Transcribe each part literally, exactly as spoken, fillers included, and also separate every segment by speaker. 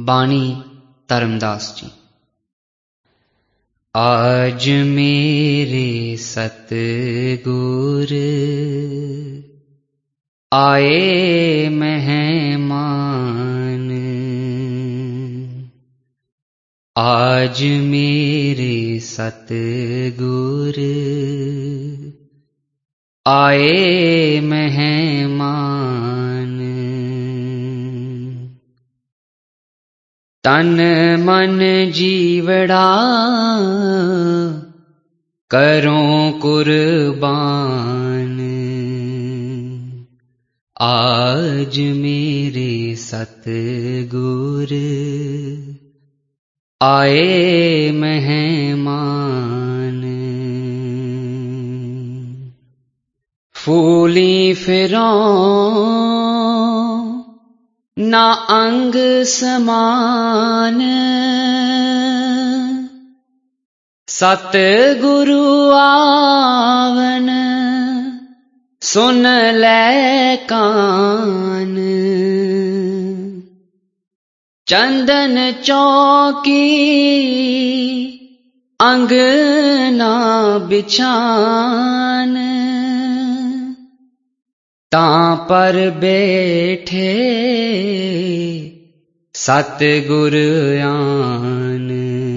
Speaker 1: बाणी धर्मदास जी। आज मेरे सतगुर आए मेहमान, आज मेरे सतगुर आए मेहमान। तन मन जीवड़ा करों कुर्बान, आज मेरे सतगुर आए मेहमान। फूली फिरों ना अंग समान, सतगुरु आवन सुन ले कान। चंदन चौकी अंगना बिछान, तां पर बैठे सतगुर आन।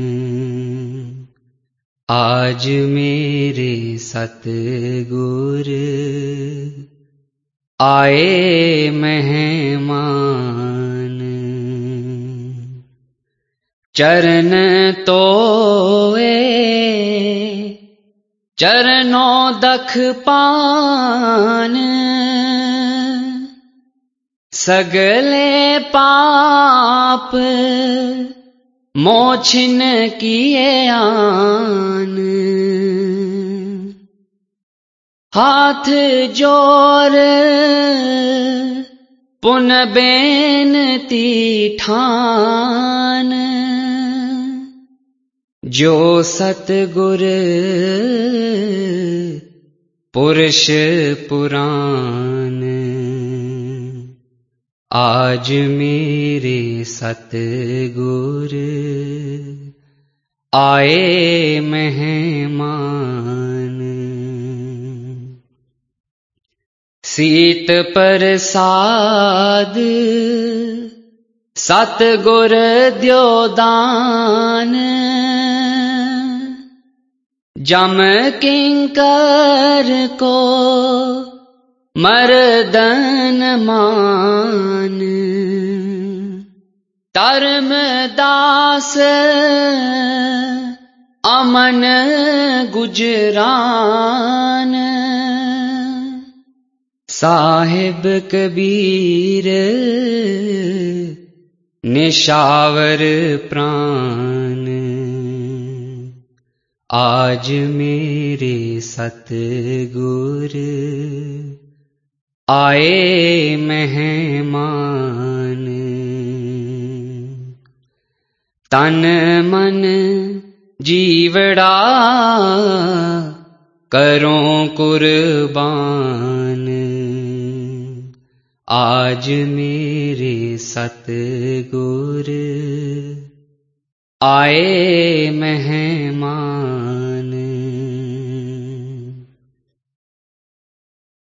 Speaker 1: आज मेरे सतगुर आए मेहमान। चरण तोए चरणों दख पान, सगले पाप मोछिन किए आन। हाथ जोर पुन बेनती ठान, जो सतगुर पुरुष पुराण। आज मेरे सतगुर आए मेहमान। सीत प्रसाद सतगुर द्यो दान, जम किंकर को मर्दन मान। धर्मदास अमन गुजरान, साहिब कबीर निशावर प्राण। आज मेरे सतगुर आए मेहमान। तन मन जीवड़ा करों कुर्बान, आज मेरे सतगुर आए मेहमान।